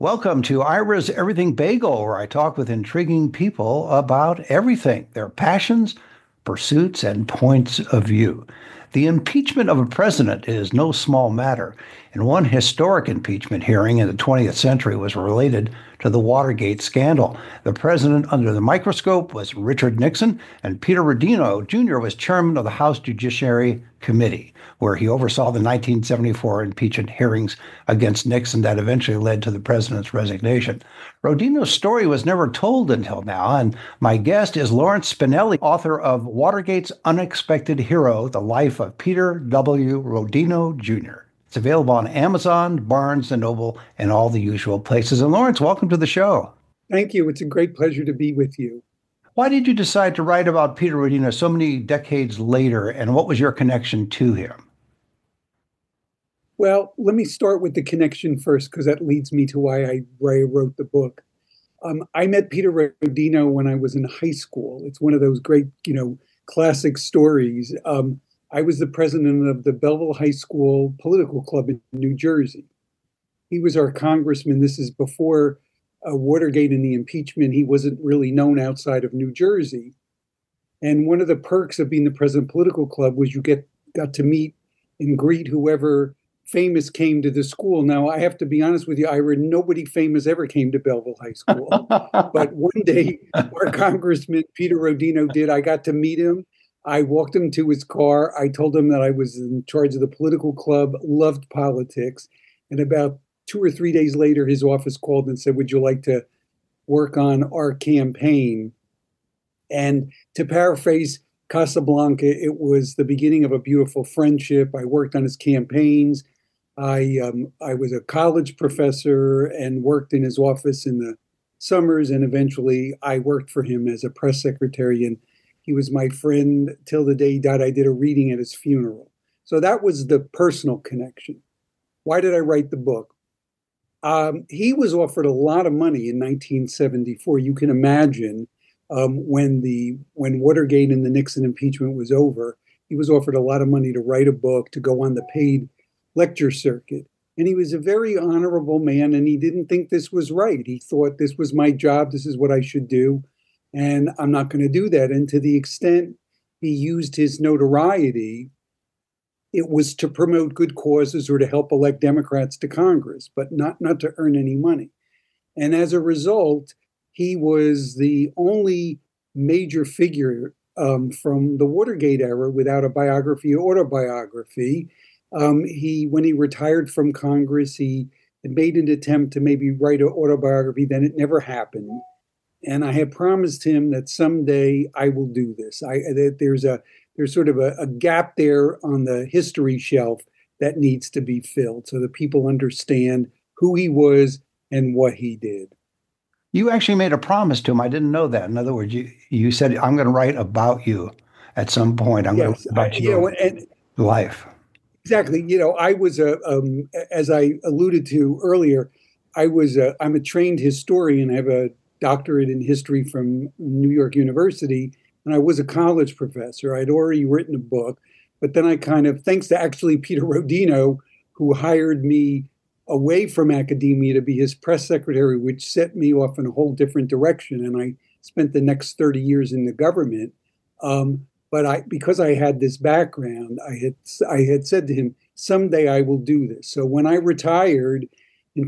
Welcome to Ira's Everything Bagel, where I talk with intriguing people about everything, their passions, pursuits, and points of view. The impeachment of a president is no small matter, and one historic impeachment hearing in the 20th century was related to the Watergate scandal. The president under the microscope was Richard Nixon, and Peter Rodino Jr. was chairman of the House Judiciary Committee, where he oversaw the 1974 impeachment hearings against Nixon that eventually led to the president's resignation. Rodino's story was never told until now, and my guest is Lawrence Spinelli, author of Watergate's Unexpected Hero, The Life of Peter W. Rodino Jr. It's available on Amazon, Barnes & Noble, and all the usual places. And Lawrence, welcome to the show. Thank you. It's a great pleasure to be with you. Why did you decide to write about Peter Rodino so many decades later, and what was your connection to him? Well, let me start with the connection first, because that leads me to why I wrote the book. I met Peter Rodino when I was in high school. It's one of those great, classic stories. I was the president of the Belleville High School Political Club in New Jersey. He was our congressman. This is before Watergate and the impeachment. He wasn't really known outside of New Jersey. And one of the perks of being the president of the political club was you got to meet and greet whoever famous came to the school. Now, I have to be honest with you, Ira, nobody famous ever came to Belleville High School. But one day, our congressman, Peter Rodino, did. I got to meet him. I walked him to his car. I told him that I was in charge of the political club, loved politics. And about 2 or 3 days later, his office called and said, "Would you like to work on our campaign?" And to paraphrase Casablanca, it was the beginning of a beautiful friendship. I worked on his campaigns. I was a college professor and worked in his office in the summers. And eventually I worked for him as a press secretary. And he was my friend till the day he died. I did a reading at his funeral. So that was the personal connection. Why did I write the book? He was offered a lot of money in 1974. You can imagine when Watergate and the Nixon impeachment was over, he was offered a lot of money to write a book, to go on the paid lecture circuit. And he was a very honorable man, and he didn't think this was right. He thought, this was my job, this is what I should do, and I'm not going to do that. And to the extent he used his notoriety, it was to promote good causes or to help elect Democrats to Congress, but not to earn any money. And as a result, he was the only major figure from the Watergate era without a biography or autobiography. When he retired from Congress, he made an attempt to maybe write an autobiography. Then it never happened. And I had promised him that someday I will do this. That there's sort of a gap there on the history shelf that needs to be filled so that people understand who he was and what he did. You actually made a promise to him. I didn't know that. In other words, you said, "I'm going to write about you at some point. I'm going to write about your life." Exactly. I was as I alluded to earlier, I'm a trained historian. I have a doctorate in history from New York University, and I was a college professor. I'd already written a book, but then I thanks to actually Peter Rodino, who hired me away from academia to be his press secretary, which set me off in a whole different direction. And I spent the next 30 years in the government. But because I had this background, I had said to him, someday I will do this. So when I retired in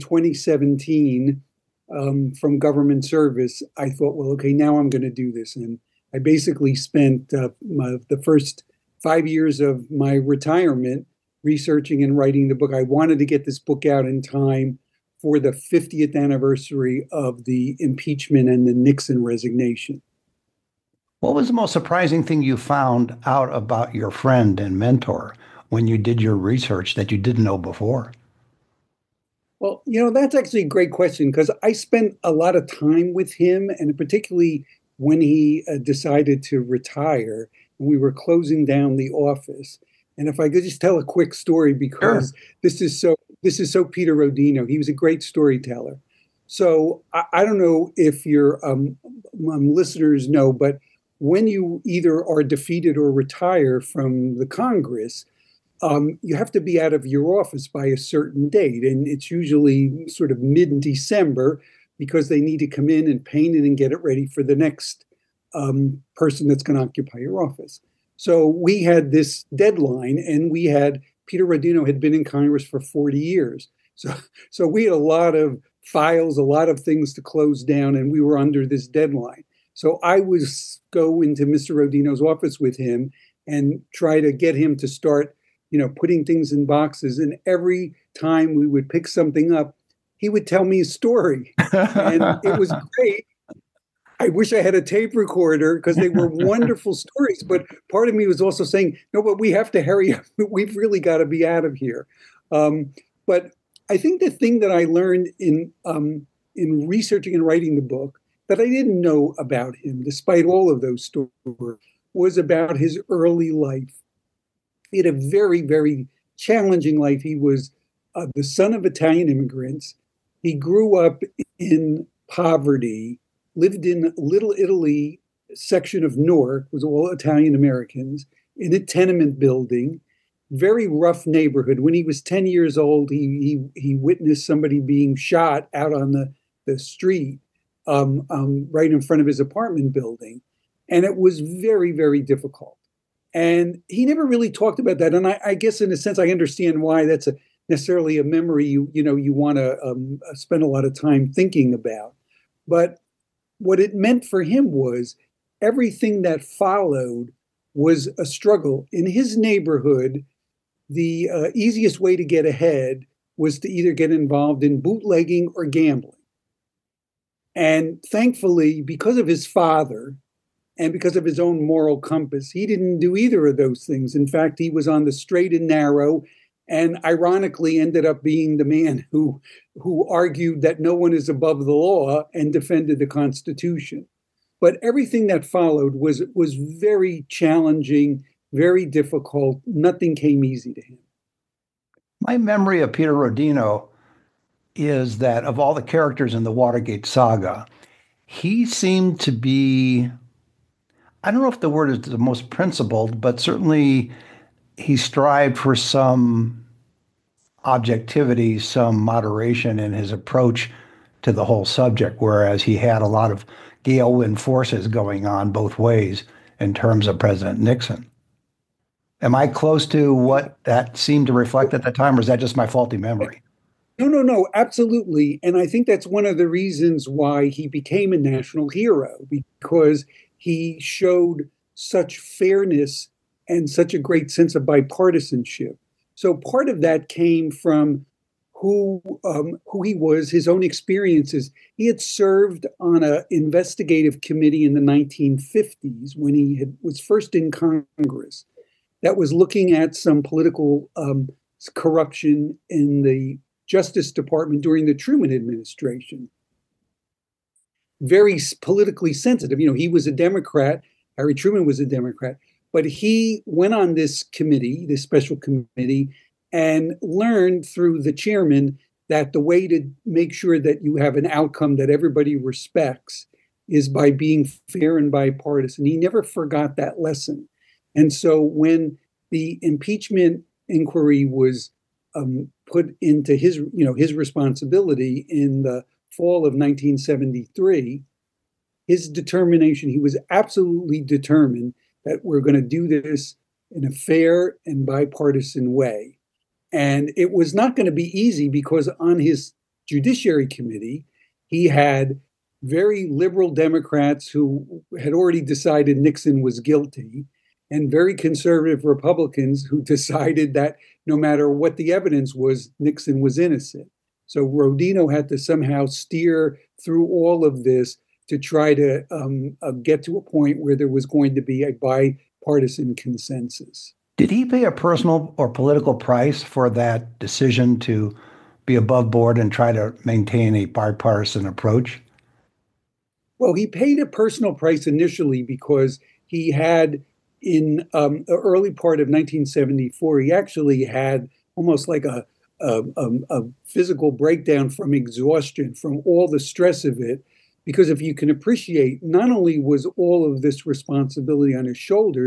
2017 from government service, I thought, well, okay, now I'm going to do this. And I basically spent the first 5 years of my retirement researching and writing the book. I wanted to get this book out in time for the 50th anniversary of the impeachment and the Nixon resignation. What was the most surprising thing you found out about your friend and mentor when you did your research that you didn't know before? Well, that's actually a great question, because I spent a lot of time with him, and particularly when he decided to retire and we were closing down the office. And if I could just tell a quick story, because Sure. this is so Peter Rodino. He was a great storyteller. So I don't know if your listeners know, but when you either are defeated or retire from the Congress, you have to be out of your office by a certain date. And it's usually sort of mid-December because they need to come in and paint it and get it ready for the next person that's going to occupy your office. So we had this deadline, and we had Peter Rodino had been in Congress for 40 years. So we had a lot of files, a lot of things to close down, and we were under this deadline. So I would go into Mr. Rodino's office with him and try to get him to start, putting things in boxes. And every time we would pick something up, he would tell me a story. And it was great. I wish I had a tape recorder because they were wonderful stories. But part of me was also saying, no, but we have to hurry up. We've really got to be out of here. But I think the thing that I learned in researching and writing the book that I didn't know about him, despite all of those stories, was about his early life. He had a very, very challenging life. He was the son of Italian immigrants. He grew up in poverty, lived in Little Italy section of Newark, was all Italian Americans, in a tenement building, very rough neighborhood. When he was 10 years old, he witnessed somebody being shot out on the street right in front of his apartment building. And it was very, very difficult. And he never really talked about that. And I guess in a sense, I understand why that's necessarily a memory you want to spend a lot of time thinking about. But what it meant for him was everything that followed was a struggle. In his neighborhood, the easiest way to get ahead was to either get involved in bootlegging or gambling. And thankfully, because of his father and because of his own moral compass, he didn't do either of those things. In fact, he was on the straight and narrow, and ironically ended up being the man who argued that no one is above the law and defended the Constitution. But everything that followed was very challenging, very difficult. Nothing came easy to him. My memory of Peter Rodino is that of all the characters in the Watergate saga, he seemed to be, I don't know if the word is the most principled, but certainly he strived for some objectivity, some moderation in his approach to the whole subject, whereas he had a lot of gale wind forces going on both ways in terms of President Nixon. Am I close to what that seemed to reflect at the time, or is that just my faulty memory? No, absolutely. And I think that's one of the reasons why he became a national hero, because he showed such fairness and such a great sense of bipartisanship. So part of that came from who he was, his own experiences. He had served on an investigative committee in the 1950s when he was first in Congress that was looking at some political corruption in the Justice Department during the Truman administration. Very politically sensitive. He was a Democrat. Harry Truman was a Democrat. But he went on this committee, this special committee, and learned through the chairman that the way to make sure that you have an outcome that everybody respects is by being fair and bipartisan. He never forgot that lesson. And so when the impeachment inquiry was put into his responsibility in the fall of 1973, his determination, he was absolutely determined that we're going to do this in a fair and bipartisan way. And it was not going to be easy because on his Judiciary Committee, he had very liberal Democrats who had already decided Nixon was guilty, and very conservative Republicans who decided that no matter what the evidence was, Nixon was innocent. So Rodino had to somehow steer through all of this to try to get to a point where there was going to be a bipartisan consensus. Did he pay a personal or political price for that decision to be above board and try to maintain a bipartisan approach? Well, he paid a personal price initially because he had, in the early part of 1974, he actually had almost like a physical breakdown from exhaustion, from all the stress of it. Because if you can appreciate, not only was all of this responsibility on his shoulders,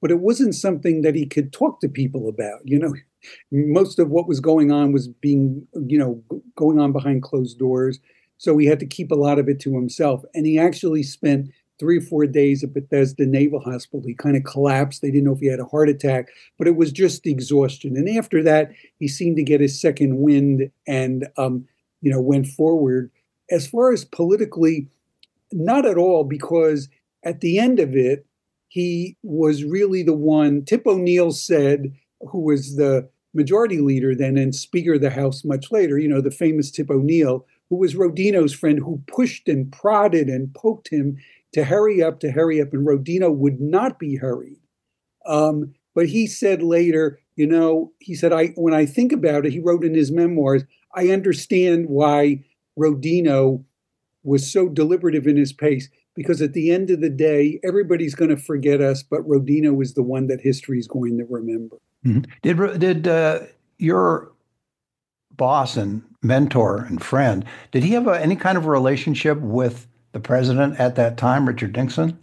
but it wasn't something that he could talk to people about. Most of what was going on was being, going on behind closed doors. So he had to keep a lot of it to himself. And he actually spent 3 or 4 days at Bethesda Naval Hospital. He kind of collapsed. They didn't know if he had a heart attack, but it was just exhaustion. And after that, he seemed to get his second wind and, went forward. As far as politically, not at all, because at the end of it, he was really the one. Tip O'Neill said, who was the majority leader then and Speaker of the House much later, the famous Tip O'Neill, who was Rodino's friend, who pushed and prodded and poked him to hurry up, and Rodino would not be hurried. But he said later, he said, when I think about it, he wrote in his memoirs, I understand why Rodino was so deliberative in his pace, because at the end of the day, everybody's going to forget us, but Rodino is the one that history is going to remember. Mm-hmm. Did your boss and mentor and friend, did he have any kind of relationship with the president at that time, Richard Nixon?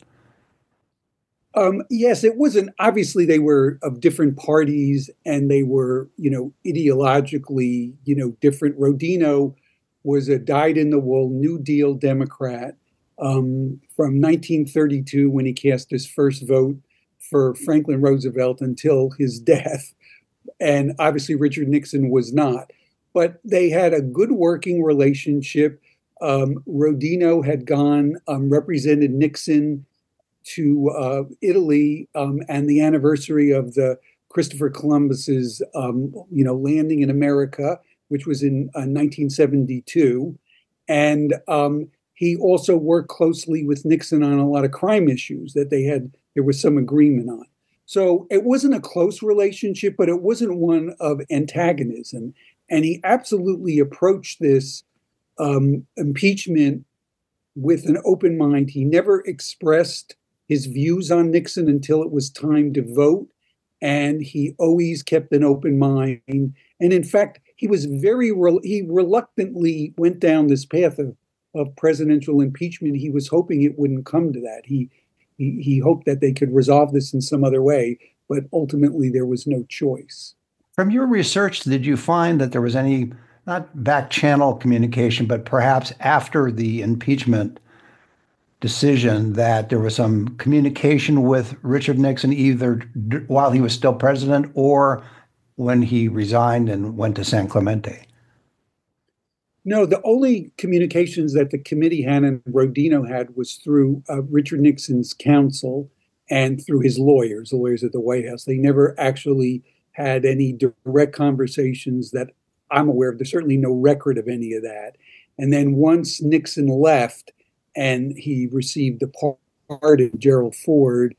Yes, it wasn't. Obviously, they were of different parties and they were, ideologically, different. Rodino was a dyed-in-the-wool New Deal Democrat from 1932 when he cast his first vote for Franklin Roosevelt until his death. And obviously, Richard Nixon was not. But they had a good working relationship. Rodino had gone, represented Nixon to Italy and the anniversary of the Christopher Columbus's, landing in America, which was in 1972. And he also worked closely with Nixon on a lot of crime issues that there was some agreement on. So it wasn't a close relationship, but it wasn't one of antagonism. And he absolutely approached this impeachment with an open mind. He never expressed his views on Nixon until it was time to vote. And he always kept an open mind. And in fact, he was he reluctantly went down this path of presidential impeachment. He was hoping it wouldn't come to that. He hoped that they could resolve this in some other way, but ultimately there was no choice. From your research, did you find that there was any, not back channel communication, but perhaps after the impeachment decision, that there was some communication with Richard Nixon either while he was still president or when he resigned and went to San Clemente? No, the only communications that the committee had and Rodino had was through Richard Nixon's counsel and through his lawyers, the lawyers at the White House. They never actually had any direct conversations that I'm aware of. There's certainly no record of any of that. And then once Nixon left and he received the pardon, Gerald Ford,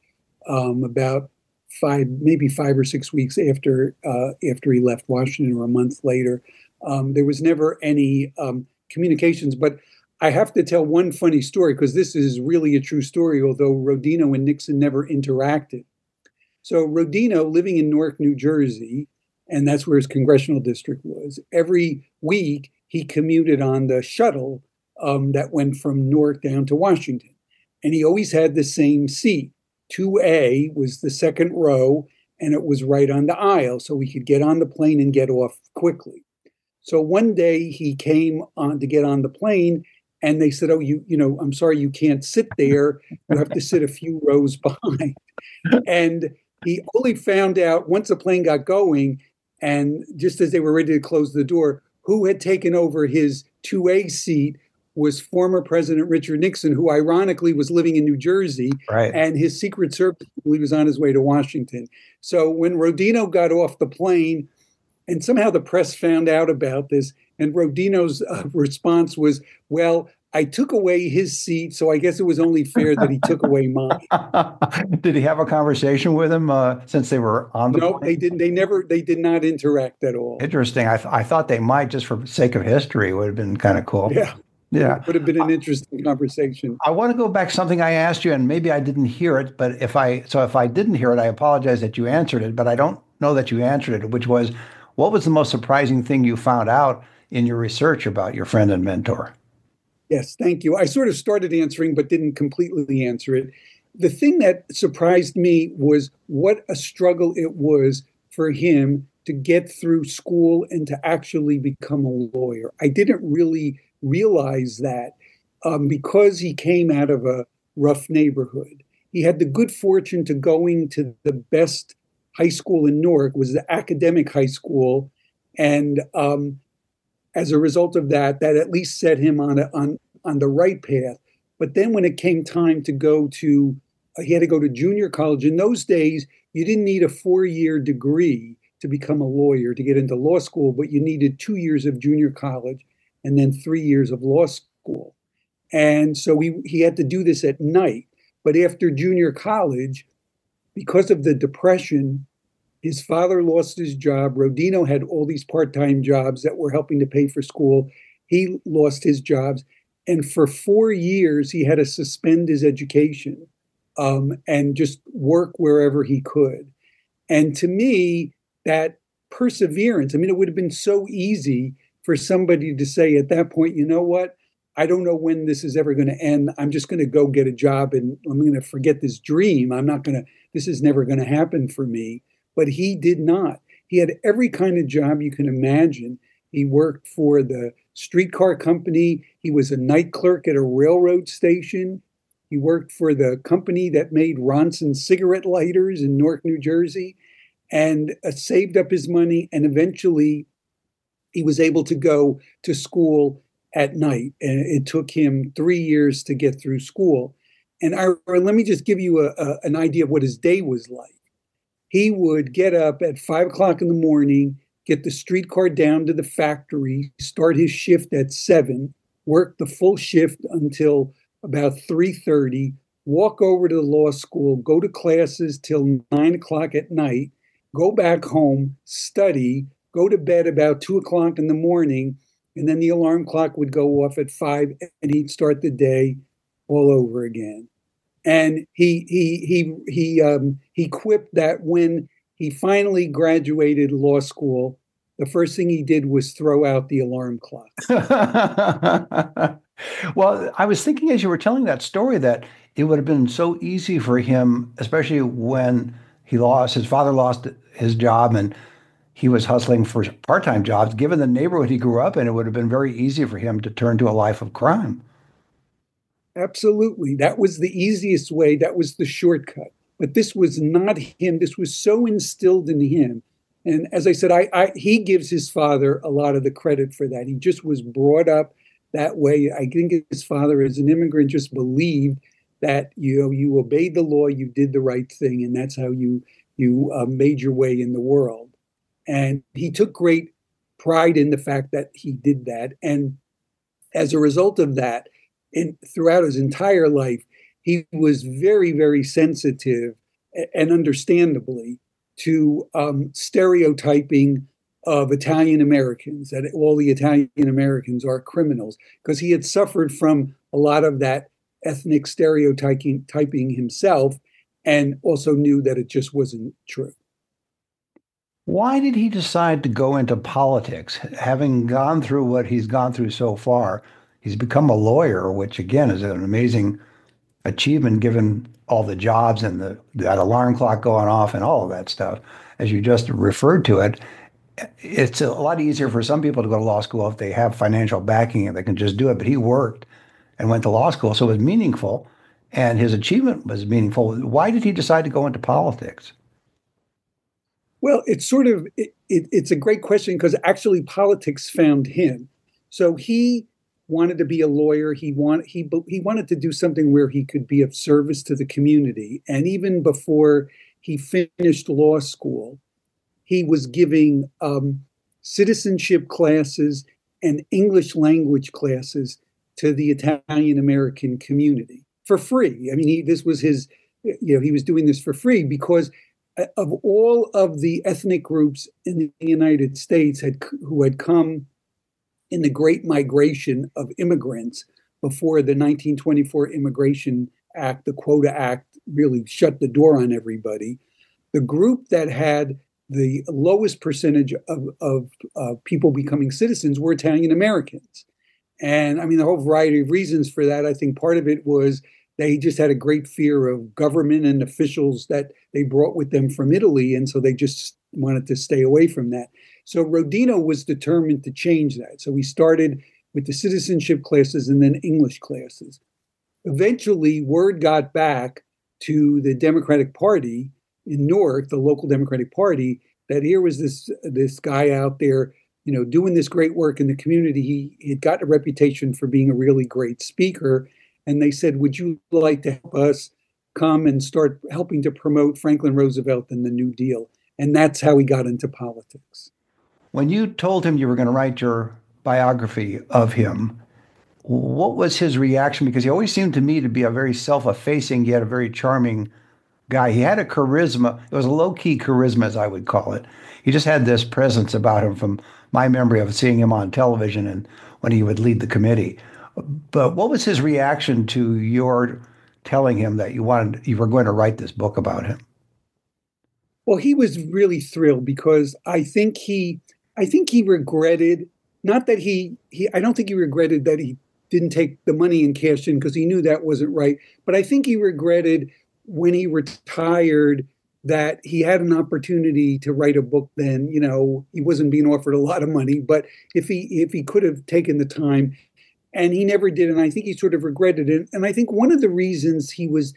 about maybe 5 or 6 weeks after he left Washington, or a month later, there was never any communications. But I have to tell one funny story, because this is really a true story, although Rodino and Nixon never interacted. So Rodino, living in Newark, New Jersey, and that's where his congressional district was, every week he commuted on the shuttle that went from Newark down to Washington. And he always had the same seat. 2A was the second row, and it was right on the aisle, so he could get on the plane and get off quickly. So one day he came on to get on the plane, and they said, "Oh, I'm sorry, you can't sit there. You have to sit a few rows behind." And he only found out once the plane got going, and just as they were ready to close the door, who had taken over his 2A seat was former President Richard Nixon, who ironically was living in New Jersey, right, and his Secret Service, he was on his way to Washington. So when Rodino got off the plane, and somehow the press found out about this, and Rodino's response was, "Well, I took away his seat, so I guess it was only fair that he took away mine." Did he have a conversation with him since they were on the No, plane? they didn't. They did not interact at all. Interesting. I thought they might, just for sake of history. It would have been kind of cool. Yeah. Yeah. It would have been an interesting conversation. I want to go back to something I asked you, and maybe I didn't hear it, but if I didn't hear it, I apologize that you answered it, but I don't know that you answered it, which was, what was the most surprising thing you found out in your research about your friend and mentor? Yes, thank you. I sort of started answering, but didn't completely answer it. The thing that surprised me was what a struggle it was for him to get through school and to actually become a lawyer. I didn't really realize that because he came out of a rough neighborhood. He had the good fortune to going to the best high school in Newark, was the academic high school, and as a result of that, that at least set him on the right path. But then when it came time to go to, he had to go to junior college. In those days, you didn't need a 4-year degree to become a lawyer to get into law school, but you needed 2 years of junior college and then 3 years of law school. And so he had to do this at night. But after junior college, because of the Depression, his father lost his job. Rodino had all these part-time jobs that were helping to pay for school. He lost his jobs. And for 4 years, he had to suspend his education and just work wherever he could. And to me, that perseverance, I mean, it would have been so easy for somebody to say at that point, you know what? I don't know when this is ever going to end. I'm just going to go get a job and I'm going to forget this dream. This is never going to happen for me. But he did not. He had every kind of job you can imagine. He worked for the streetcar company. He was a night clerk at a railroad station. He worked for the company that made Ronson cigarette lighters in Newark, New Jersey, and saved up his money. And eventually he was able to go to school at night. And it took him 3 years to get through school. And let me just give you an idea of what his day was like. He would get up at 5 o'clock in the morning, get the streetcar down to the factory, start his shift at 7, work the full shift until about 3:30, walk over to the law school, go to classes till 9 o'clock at night, go back home, study, go to bed about 2 o'clock in the morning, and then the alarm clock would go off at 5 and he'd start the day all over again. And he quipped that when he finally graduated law school, the first thing he did was throw out the alarm clock. Well, I was thinking as you were telling that story that it would have been so easy for him, especially when his father lost his job and he was hustling for part-time jobs. Given the neighborhood he grew up in, it would have been very easy for him to turn to a life of crime. Absolutely. That was the easiest way. That was the shortcut. But this was not him. This was so instilled in him. And as I said, he gives his father a lot of the credit for that. He just was brought up that way. I think his father, as an immigrant, just believed that you obeyed the law, you did the right thing, and that's how you made your way in the world. And he took great pride in the fact that he did that. And as a result of that, throughout his entire life, he was very, very sensitive, and understandably, to stereotyping of Italian Americans, that all the Italian Americans are criminals, because he had suffered from a lot of that ethnic stereotyping himself, and also knew that it just wasn't true. Why did he decide to go into politics? Having gone through what he's gone through so far, he's become a lawyer, which again is an amazing achievement given all the jobs and that alarm clock going off and all of that stuff. As you just referred to it, it's a lot easier for some people to go to law school if they have financial backing and they can just do it. But he worked and went to law school, so it was meaningful, and his achievement was meaningful. Why did he decide to go into politics? Well, it's a great question because actually politics found him. So he wanted to be a lawyer. He wanted to do something where he could be of service to the community. And even before he finished law school, he was giving citizenship classes and English language classes to the Italian American community for free. I mean, this was his, he was doing this for free because of all of the ethnic groups in the United States who had come in the Great Migration of immigrants before the 1924 Immigration Act, the Quota Act, really shut the door on everybody. The group that had the lowest percentage of people becoming citizens were Italian Americans. And I mean, a whole variety of reasons for that. I think part of it was they just had a great fear of government and officials that they brought with them from Italy. And so they just wanted to stay away from that. So Rodino was determined to change that. So we started with the citizenship classes and then English classes. Eventually, word got back to the Democratic Party in Newark, the local Democratic Party, that here was this guy out there, doing this great work in the community. He had got a reputation for being a really great speaker. And they said, would you like to help us come and start helping to promote Franklin Roosevelt and the New Deal? And that's how he got into politics. When you told him you were going to write your biography of him, what was his reaction? Because he always seemed to me to be a very self-effacing, yet a very charming guy. He had a charisma. It was a low-key charisma, as I would call it. He just had this presence about him from my memory of seeing him on television and when he would lead the committee. But what was his reaction to your telling him that you were going to write this book about him? Well, he was really thrilled because I think he regretted, not that I don't think he regretted that he didn't take the money and cash in because he knew that wasn't right. But I think he regretted when he retired that he had an opportunity to write a book then. He wasn't being offered a lot of money, but if he could have taken the time, and he never did. And I think he sort of regretted it. And I think one of the reasons he was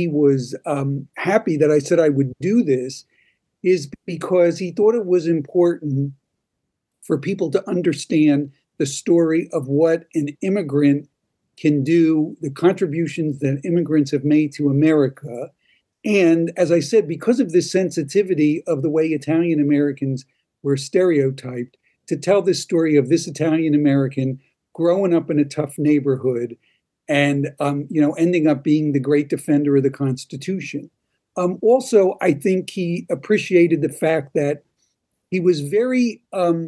happy that I said I would do this is because he thought it was important for people to understand the story of what an immigrant can do, the contributions that immigrants have made to America. And as I said, because of this sensitivity of the way Italian Americans were stereotyped, to tell this story of this Italian American growing up in a tough neighborhood and, ending up being the great defender of the Constitution. Also, I think he appreciated the fact that he was very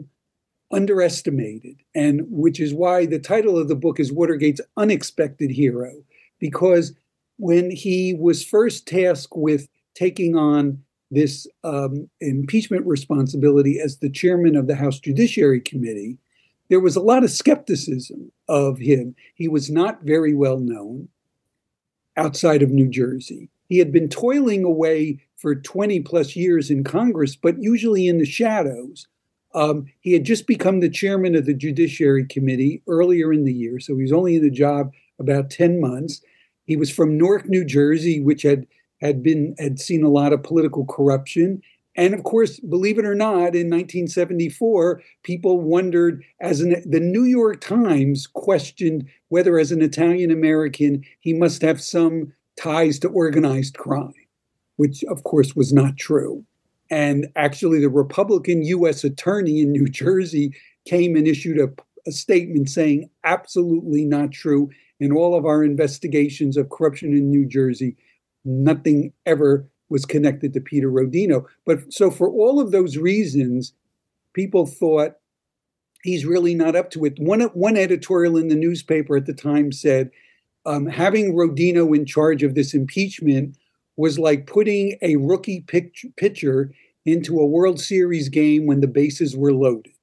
underestimated, and which is why the title of the book is Watergate's Unexpected Hero, because when he was first tasked with taking on this impeachment responsibility as the chairman of the House Judiciary Committee, there was a lot of skepticism of him. He was not very well known outside of New Jersey. He had been toiling away for 20 plus years in Congress, but usually in the shadows. He had just become the chairman of the Judiciary Committee earlier in the year, so he was only in the job about 10 months. He was from Newark, New Jersey, which had seen a lot of political corruption. And of course, believe it or not, in 1974, people wondered, the New York Times questioned whether, as an Italian American, he must have some ties to organized crime, which of course was not true. And actually, the Republican U.S. attorney in New Jersey came and issued a statement saying, absolutely not true. In all of our investigations of corruption in New Jersey, nothing ever was connected to Peter Rodino. But so for all of those reasons, people thought he's really not up to it. One editorial in the newspaper at the time said, having Rodino in charge of this impeachment was like putting a rookie pitcher into a World Series game when the bases were loaded.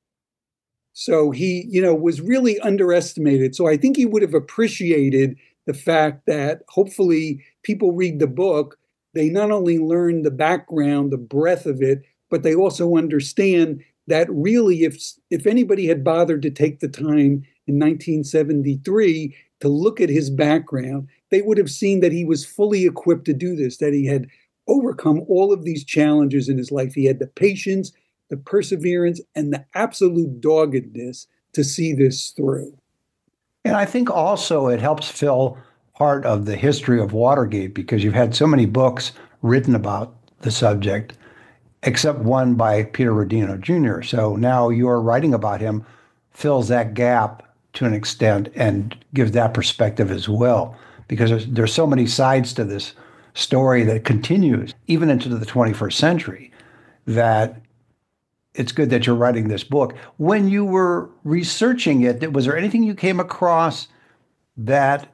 So he, was really underestimated. So I think he would have appreciated the fact that hopefully people read the book. They not only learn the background, the breadth of it, but they also understand that really if anybody had bothered to take the time in 1973 to look at his background, they would have seen that he was fully equipped to do this, that he had overcome all of these challenges in his life. He had the patience, the perseverance, and the absolute doggedness to see this through. And I think also it helps fill part of the history of Watergate because you've had so many books written about the subject, except one by Peter Rodino Jr. So now your writing about him fills that gap to an extent and gives that perspective as well, because there's so many sides to this story that continues even into the 21st century that it's good that you're writing this book. When you were researching it, was there anything you came across that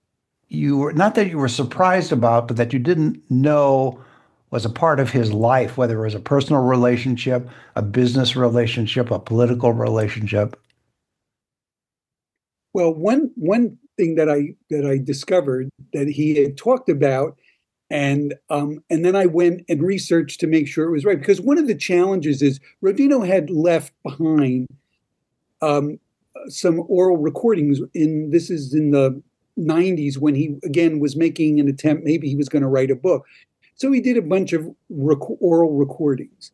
not that you were surprised about, but that you didn't know was a part of his life, whether it was a personal relationship, a business relationship, a political relationship? Well, one thing that I discovered that he had talked about, and then I went and researched to make sure it was right. Because one of the challenges is Rodino had left behind um, some oral recordings. This is in the 90s when he again was making an attempt. Maybe he was going to write a book, so he did a bunch of oral recordings.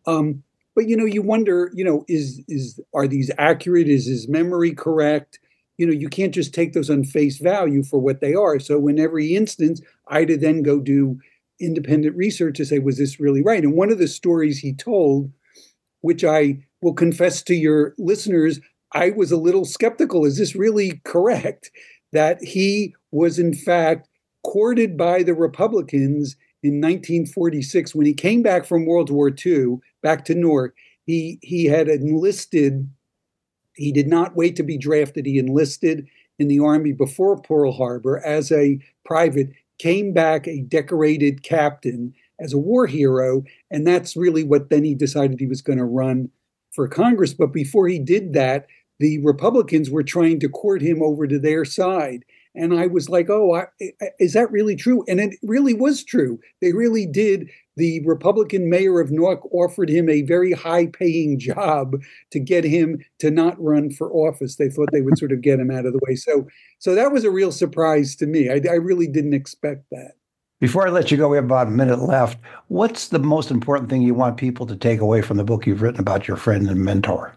But you wonder, is are these accurate? Is his memory correct? You can't just take those on face value for what they are. So in every instance, I had to then go do independent research to say, was this really right? And one of the stories he told, which I will confess to your listeners, I was a little skeptical. Is this really correct? That he was in fact courted by the Republicans in 1946 when he came back from World War II, back to Newark. He had enlisted. He did not wait to be drafted. He enlisted in the Army before Pearl Harbor as a private, came back a decorated captain as a war hero. And that's really what then he decided he was going to run for Congress. But before he did that, the Republicans were trying to court him over to their side. And I was like, oh, is that really true? And it really was true. They really did. The Republican mayor of Newark offered him a very high paying job to get him to not run for office. They thought they would sort of get him out of the way. So that was a real surprise to me. I really didn't expect that. Before I let you go, we have about a minute left. What's the most important thing you want people to take away from the book you've written about your friend and mentor?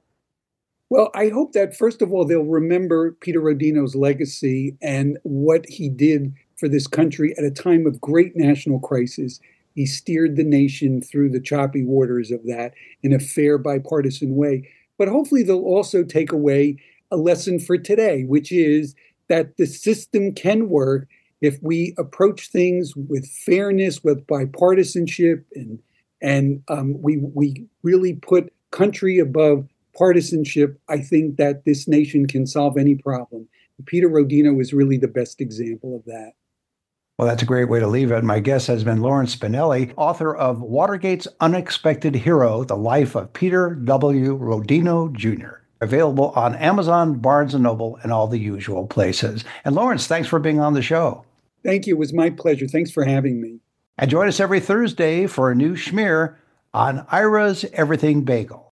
Well, I hope that, first of all, they'll remember Peter Rodino's legacy and what he did for this country at a time of great national crisis. He steered the nation through the choppy waters of that in a fair, bipartisan way. But hopefully they'll also take away a lesson for today, which is that the system can work if we approach things with fairness, with bipartisanship, and we really put country above partisanship. I think that this nation can solve any problem. Peter Rodino is really the best example of that. Well, that's a great way to leave it. My guest has been Lawrence Spinelli, author of Watergate's Unexpected Hero, The Life of Peter W. Rodino Jr., available on Amazon, Barnes & Noble, and all the usual places. And Lawrence, thanks for being on the show. Thank you. It was my pleasure. Thanks for having me. And join us every Thursday for a new schmear on Ira's Everything Bagel.